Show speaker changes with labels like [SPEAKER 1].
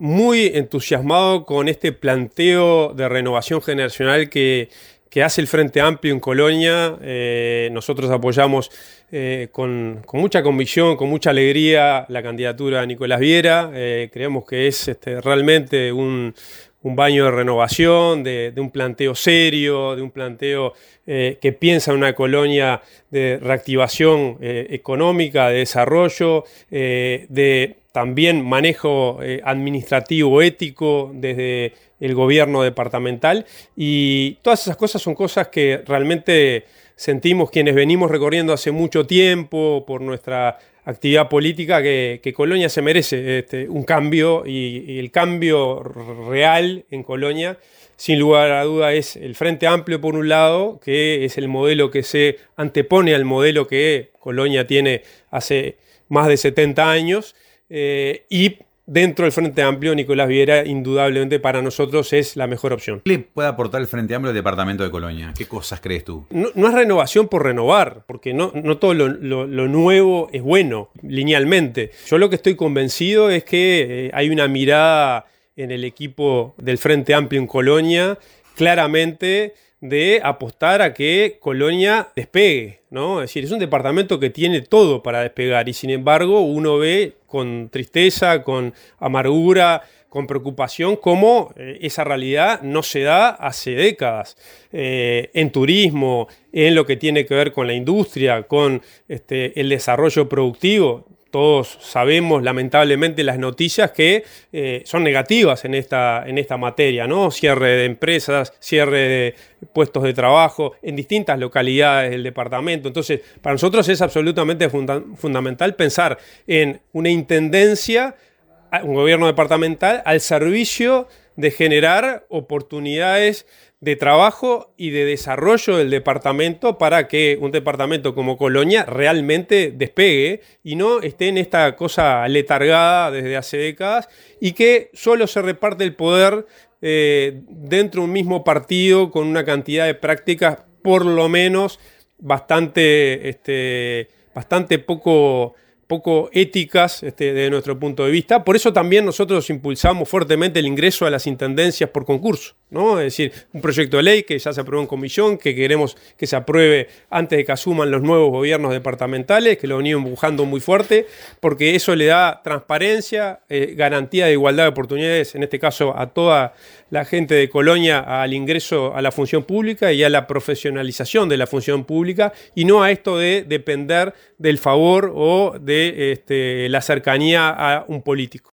[SPEAKER 1] muy entusiasmado con este planteo de renovación generacional que hace el Frente Amplio en Colonia. Nosotros apoyamos con mucha convicción, con mucha alegría la candidatura de Nicolás Viera. Creemos que es realmente un baño de renovación, de un planteo serio, de un planteo que piensa en una Colonia de reactivación económica, de desarrollo, de también manejo administrativo, ético, desde el gobierno departamental, y todas esas cosas son cosas que realmente sentimos quienes venimos recorriendo hace mucho tiempo por nuestra actividad política que Colonia se merece un cambio, y el cambio real en Colonia, sin lugar a duda, es el Frente Amplio por un lado, que es el modelo que se antepone al modelo que Colonia tiene hace más de 70 años, y dentro del Frente Amplio, Nicolás Viera, indudablemente para nosotros es la mejor opción.
[SPEAKER 2] ¿Qué le puede aportar el Frente Amplio al departamento de Colonia? ¿Qué cosas crees tú?
[SPEAKER 1] No es renovación por renovar, porque no todo lo nuevo es bueno, linealmente. Yo lo que estoy convencido es que hay una mirada en el equipo del Frente Amplio en Colonia, claramente, de apostar a que Colonia despegue, ¿no? Es decir, es un departamento que tiene todo para despegar, y sin embargo uno ve con tristeza, con amargura, con preocupación cómo esa realidad no se da hace décadas, en turismo, en lo que tiene que ver con la industria, con el desarrollo productivo. Todos sabemos, lamentablemente, las noticias que son negativas en esta materia, ¿no? Cierre de empresas, cierre de puestos de trabajo en distintas localidades del departamento. Entonces, para nosotros es absolutamente fundamental pensar en una intendencia, un gobierno departamental al servicio de generar oportunidades de trabajo y de desarrollo del departamento para que un departamento como Colonia realmente despegue y no esté en esta cosa letargada desde hace décadas, y que solo se reparte el poder dentro de un mismo partido con una cantidad de prácticas por lo menos bastante poco éticas desde nuestro punto de vista. Por eso también nosotros impulsamos fuertemente el ingreso a las intendencias por concurso, ¿no? Es decir, un proyecto de ley que ya se aprobó en comisión, que queremos que se apruebe antes de que asuman los nuevos gobiernos departamentales, que lo venimos empujando muy fuerte, porque eso le da transparencia, garantía de igualdad de oportunidades, en este caso a toda la gente de Colonia, al ingreso a la función pública y a la profesionalización de la función pública, y no a esto de depender del favor o de la cercanía a un político.